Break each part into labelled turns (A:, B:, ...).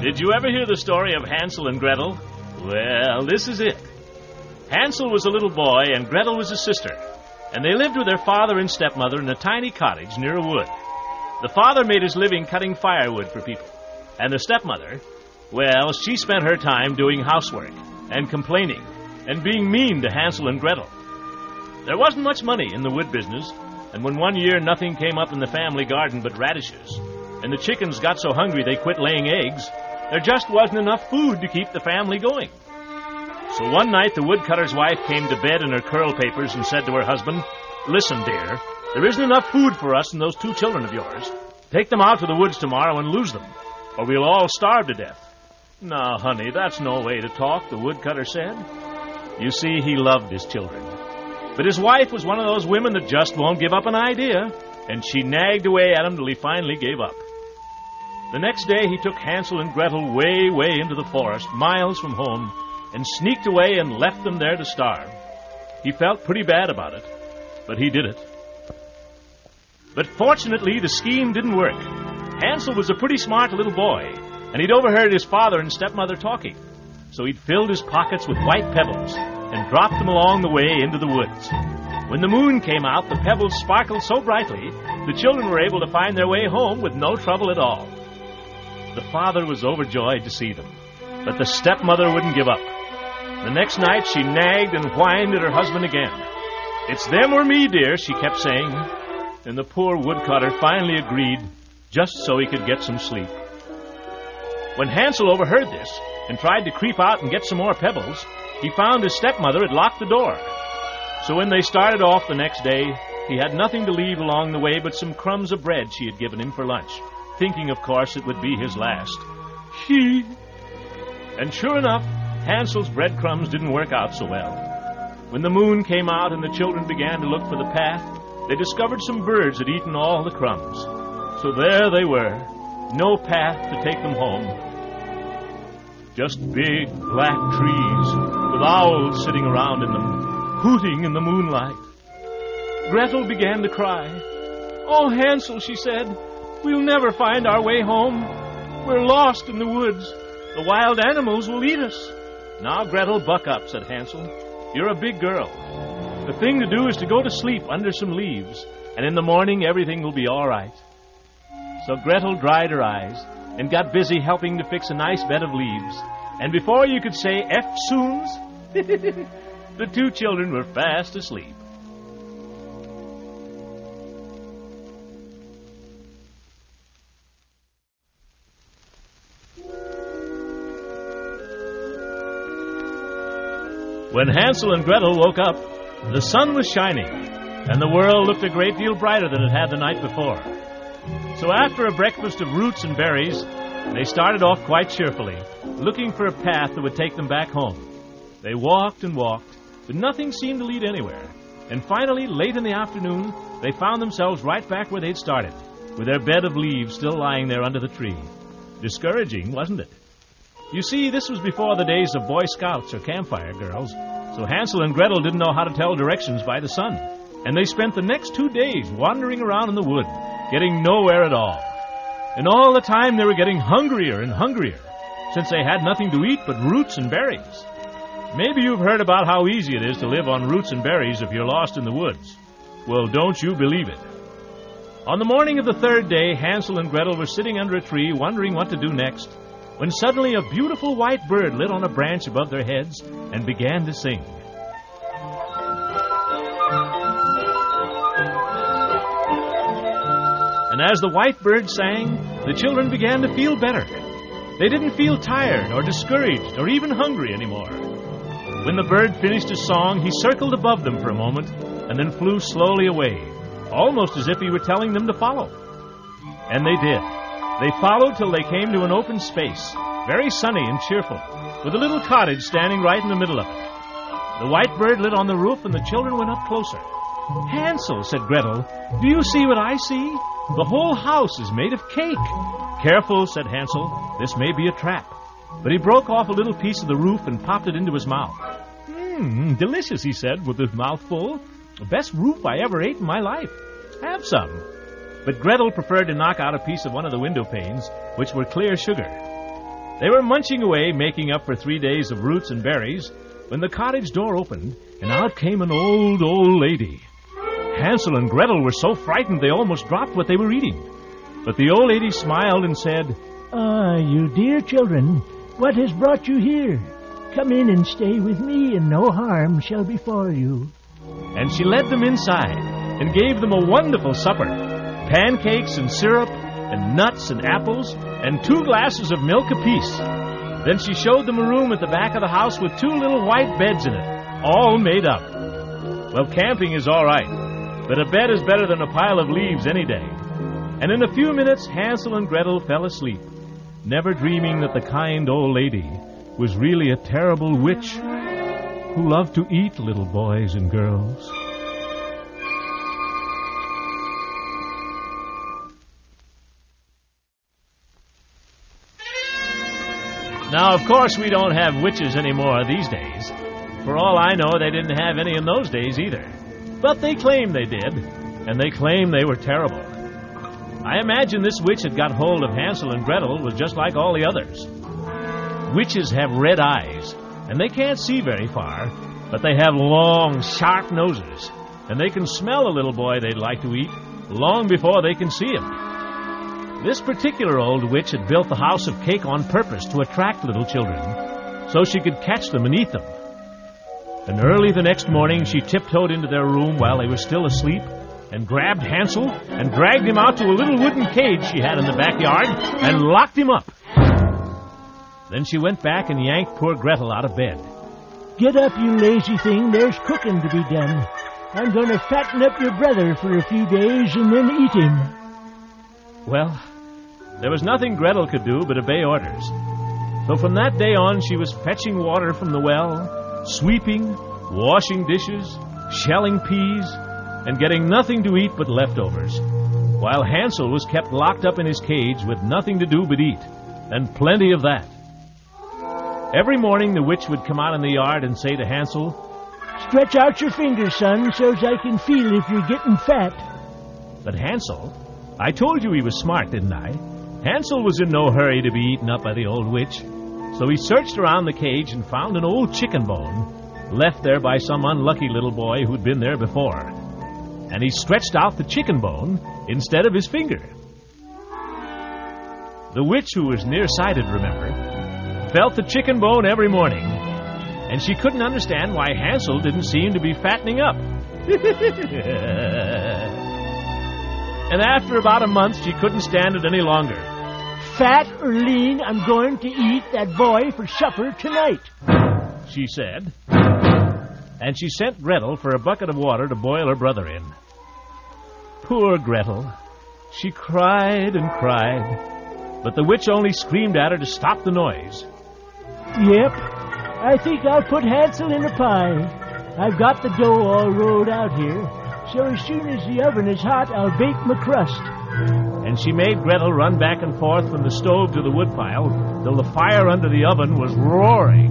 A: Did you ever hear the story of Hansel and Gretel? Well, this is it. Hansel was a little boy and Gretel was his sister, and they lived with their father and stepmother in a tiny cottage near a wood. The father made his living cutting firewood for people, and the stepmother, well, she spent her time doing housework and complaining and being mean to Hansel and Gretel. There wasn't much money in the wood business, and when one year nothing came up in the family garden but radishes, and the chickens got so hungry they quit laying eggs, there just wasn't enough food to keep the family going. So one night the woodcutter's wife came to bed in her curl papers and said to her husband, "Listen, dear, there isn't enough food for us and those 2 children of yours. Take them out to the woods tomorrow and lose them, or we'll all starve to death." "Now, honey, that's no way to talk," the woodcutter said. You see, he loved his children. But his wife was one of those women that just won't give up an idea, and she nagged away at him till he finally gave up. The next day he took Hansel and Gretel way, way into the forest, miles from home, and sneaked away and left them there to starve. He felt pretty bad about it, but he did it. But fortunately, the scheme didn't work. Hansel was a pretty smart little boy, and he'd overheard his father and stepmother talking. So he'd filled his pockets with white pebbles and dropped them along the way into the woods. When the moon came out, the pebbles sparkled so brightly, the children were able to find their way home with no trouble at all. The father was overjoyed to see them, but the stepmother wouldn't give up. The next night she nagged and whined at her husband again. "It's them or me, dear," she kept saying. And the poor woodcutter finally agreed, just so he could get some sleep. When Hansel overheard this and tried to creep out and get some more pebbles, he found his stepmother had locked the door. So when they started off the next day, he had nothing to leave along the way but some crumbs of bread she had given him for lunch, thinking, of course, it would be his last. And sure enough, Hansel's breadcrumbs didn't work out so well. When the moon came out and the children began to look for the path, they discovered some birds had eaten all the crumbs. So there they were, no path to take them home. Just big black trees with owls sitting around in them, hooting in the moonlight. Gretel began to cry. "Oh, Hansel," she said, "we'll never find our way home. We're lost in the woods. The wild animals will eat us." "Now, Gretel, buck up," said Hansel. "You're a big girl. The thing to do is to go to sleep under some leaves, and in the morning everything will be all right." So Gretel dried her eyes and got busy helping to fix a nice bed of leaves. And before you could say "eftsoons," the 2 children were fast asleep. When Hansel and Gretel woke up, the sun was shining, and the world looked a great deal brighter than it had the night before. So after a breakfast of roots and berries, they started off quite cheerfully, looking for a path that would take them back home. They walked and walked, but nothing seemed to lead anywhere. And finally, late in the afternoon, they found themselves right back where they'd started, with their bed of leaves still lying there under the tree. Discouraging, wasn't it? You see, this was before the days of Boy Scouts or campfire girls, so Hansel and Gretel didn't know how to tell directions by the sun, and they spent the next 2 days wandering around in the wood, getting nowhere at all. And all the time they were getting hungrier and hungrier, since they had nothing to eat but roots and berries. Maybe you've heard about how easy it is to live on roots and berries if you're lost in the woods. Well, don't you believe it. On the morning of the 3rd day, Hansel and Gretel were sitting under a tree wondering what to do next, when suddenly a beautiful white bird lit on a branch above their heads and began to sing. And as the white bird sang, the children began to feel better. They didn't feel tired or discouraged or even hungry anymore. When the bird finished his song, he circled above them for a moment and then flew slowly away, almost as if he were telling them to follow. And they did. They followed till they came to an open space, very sunny and cheerful, with a little cottage standing right in the middle of it. The white bird lit on the roof, and the children went up closer. "Hansel," said Gretel, "do you see what I see? The whole house is made of cake." "Careful," said Hansel, "this may be a trap." But he broke off a little piece of the roof and popped it into his mouth. Delicious," he said, with his mouth full. "The best roof I ever ate in my life. Have some." But Gretel preferred to knock out a piece of one of the window panes, which were clear sugar. They were munching away, making up for 3 days of roots and berries, when the cottage door opened, and out came an old lady. Hansel and Gretel were so frightened they almost dropped what they were eating. But the old lady smiled and said,
B: "Ah, you dear children, what has brought you here? Come in and stay with me, and no harm shall befall you."
A: And she led them inside and gave them a wonderful supper, pancakes and syrup and nuts and apples and 2 glasses of milk apiece. Then she showed them a room at the back of the house with 2 little white beds in it, all made up. Well, camping is all right, but a bed is better than a pile of leaves any day. And in a few minutes, Hansel and Gretel fell asleep, never dreaming that the kind old lady was really a terrible witch who loved to eat little boys and girls. Now, of course, we don't have witches anymore these days. For all I know, they didn't have any in those days either. But they claim they did, and they claim they were terrible. I imagine this witch that got hold of Hansel and Gretel was just like all the others. Witches have red eyes, and they can't see very far, but they have long, sharp noses, and they can smell a little boy they'd like to eat long before they can see him. This particular old witch had built the house of cake on purpose to attract little children, so she could catch them and eat them. And early the next morning, she tiptoed into their room while they were still asleep and grabbed Hansel and dragged him out to a little wooden cage she had in the backyard and locked him up. Then she went back and yanked poor Gretel out of bed.
B: "Get up, you lazy thing. There's cooking to be done. I'm going to fatten up your brother for a few days and then eat him."
A: Well, there was nothing Gretel could do but obey orders. So from that day on, she was fetching water from the well, sweeping, washing dishes, shelling peas, and getting nothing to eat but leftovers, while Hansel was kept locked up in his cage with nothing to do but eat, and plenty of that. Every morning the witch would come out in the yard and say to Hansel,
B: "Stretch out your fingers, son, so's I can feel if you're getting fat."
A: But Hansel, I told you he was smart, didn't I? Hansel was in no hurry to be eaten up by the old witch, so he searched around the cage and found an old chicken bone left there by some unlucky little boy who'd been there before. And he stretched out the chicken bone instead of his finger. The witch, who was nearsighted, remember, felt the chicken bone every morning, and she couldn't understand why Hansel didn't seem to be fattening up. And after about a month, she couldn't stand it any longer.
B: "Fat or lean, I'm going to eat that boy for supper tonight,"
A: she said. And she sent Gretel for a bucket of water to boil her brother in. Poor Gretel. She cried and cried, but the witch only screamed at her to stop the noise.
B: "Yep, I think I'll put Hansel in a pie. I've got the dough all rolled out here, so as soon as the oven is hot, I'll bake my crust."
A: And she made Gretel run back and forth from the stove to the woodpile till the fire under the oven was roaring.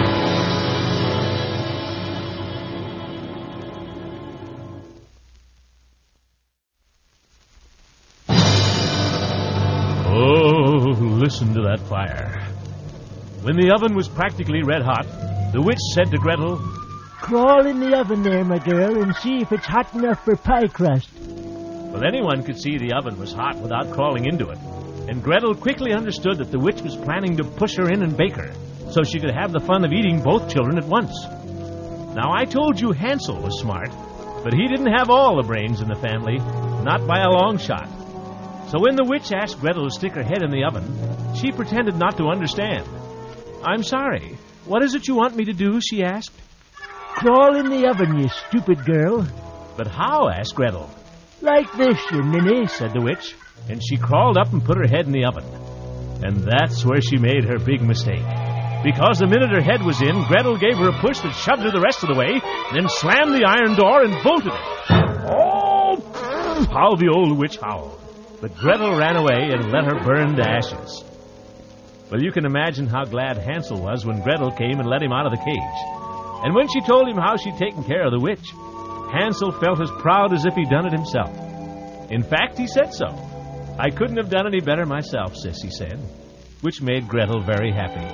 A: Oh, listen to that fire. When the oven was practically red hot, the witch said to Gretel,
B: "Crawl in the oven there, my girl, and see if it's hot enough for pie crust."
A: Well, anyone could see the oven was hot without crawling into it, and Gretel quickly understood that the witch was planning to push her in and bake her, so she could have the fun of eating both children at once. Now, I told you Hansel was smart, but he didn't have all the brains in the family, not by a long shot. So when the witch asked Gretel to stick her head in the oven, she pretended not to understand. "I'm sorry. What is it you want me to do?" she asked.
B: "Crawl in the oven, you stupid girl."
A: "But how?" asked Gretel.
B: "Like this, you ninny,"
A: said the witch, and she crawled up and put her head in the oven. And that's where she made her big mistake. Because the minute her head was in, Gretel gave her a push that shoved her the rest of the way, then slammed the iron door and bolted it. Oh! How the old witch howled. But Gretel ran away and let her burn to ashes. Well, you can imagine how glad Hansel was when Gretel came and let him out of the cage. And when she told him how she'd taken care of the witch, Hansel felt as proud as if he'd done it himself. In fact, he said so. "I couldn't have done any better myself, sis," he said. which made Gretel very happy.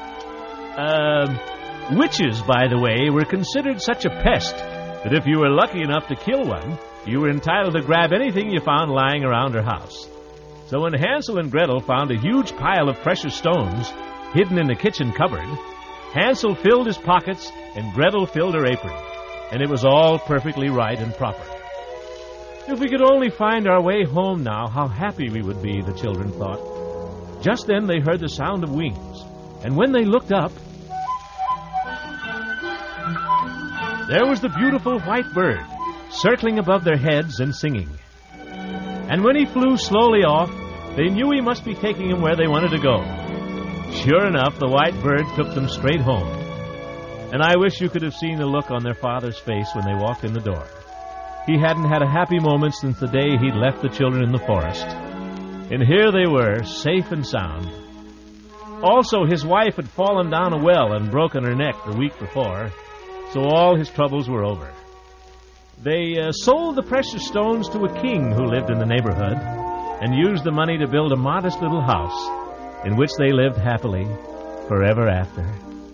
A: Witches, by the way, were considered such a pest that if you were lucky enough to kill one, you were entitled to grab anything you found lying around her house. So when Hansel and Gretel found a huge pile of precious stones hidden in the kitchen cupboard, Hansel filled his pockets and Gretel filled her apron, and it was all perfectly right and proper. If we could only find our way home now, how happy we would be, the children thought. Just then they heard the sound of wings, and when they looked up, there was the beautiful white bird, circling above their heads and singing. And when he flew slowly off, they knew he must be taking them where they wanted to go. Sure enough, the white bird took them straight home. And I wish you could have seen the look on their father's face when they walked in the door. He hadn't had a happy moment since the day he'd left the children in the forest. And here they were, safe and sound. Also, his wife had fallen down a well and broken her neck the week before, so all his troubles were over. They sold the precious stones to a king who lived in the neighborhood and used the money to build a modest little house in which they lived happily forever after.